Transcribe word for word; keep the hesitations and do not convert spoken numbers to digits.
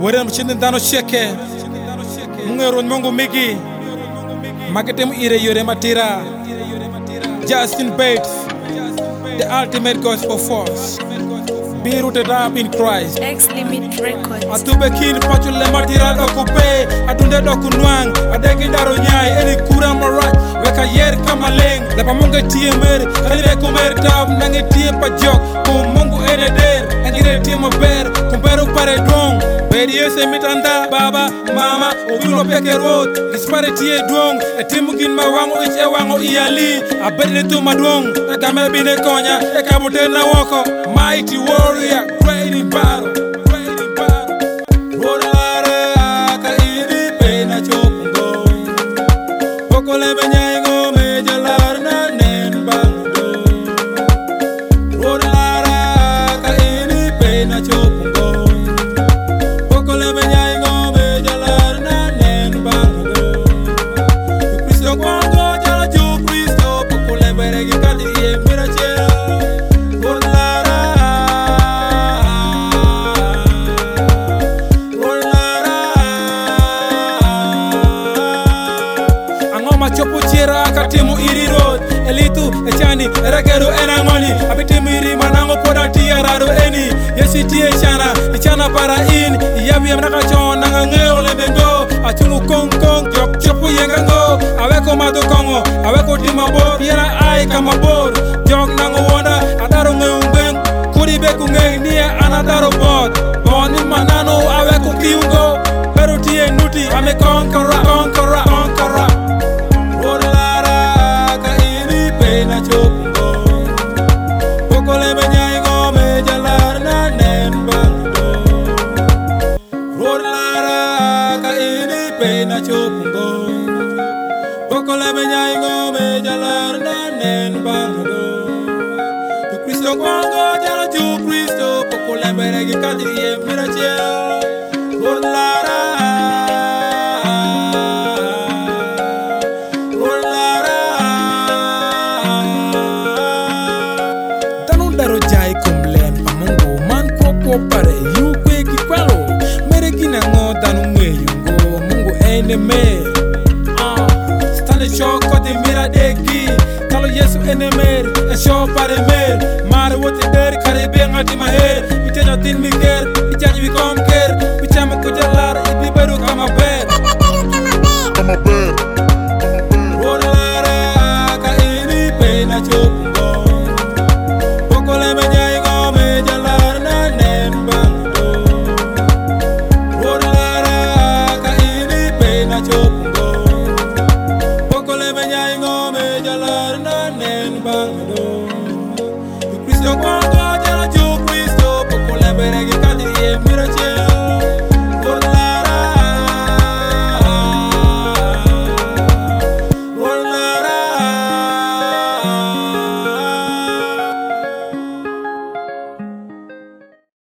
Warem chindin dano sheke Mungeron mongo migi Maketem ire yore matira Justin Bates, the ultimate gospel force. Be rooted up in Christ. X-Limit Records. Atube kin pachule matira dokupe Atunde dokunwang Adegi daro nyai Eni kura marat Weka yer kamaleng Lepa munga tiye mer Kalibe kumer tab Nange tiye pa jok Kum mungu ene der Engire tiye maber Kumperu pare dong Bedi yese mitanda Baba, mama Obulo peke road Dispare tiye dong Etimu kin ma wango ich e wango iyali Abedine tu madong Ekame bine konya Ekabote na woko Mighty warrior Great in battle Great in battle Rodalare Ka ini pe na chopungo Poko lebe nyaingo Mejalar na nen bangdo Rodalare Ka ini pe na chopungo Poko lebe nyaingo Mejalar na nen bangdo Kristo kwango Jala jo Kristo Poko lebe regi kadiri e mirachel Chopu chira katimu iri road Elitu echani eregeru enangoni Abitimu iri manango poda tia rado eni Yesi tia chana Ichana para in Iyabi ya mnaka chon Nanga ngeo lebengo Achungu kong kong Chok chopu yenga ngo Aweko madu kongo Aweko tima bor Yera ai kama bor Jok nango wonda Adaro ngeung beng Kuri beku ngeng Nia anadaro bot Boni manano Aweko kiungo Peru tia nuti Ame konkara Konkara Konkara Rodalare ka ini pe na chopungo Poko lebe nyaingo mejalar na nen bangdo Rodalare ka ini pe na chopungo Poko lebe nyaingo mejalar na nen bangdo Tu Kristo kwango jala ju Kristo Poko lebe regi kadiri e mirachel Rodalare Daro jai kumlen pamungo man koko pare yu kwe ki kwalo mere gina ngo danu mwe yungo mungu ene me ah stane choko de mira degi kalo yesu ene mer e show pare mer mare wote der kare be ngati maher ite na tin mi ger ite ni kom ker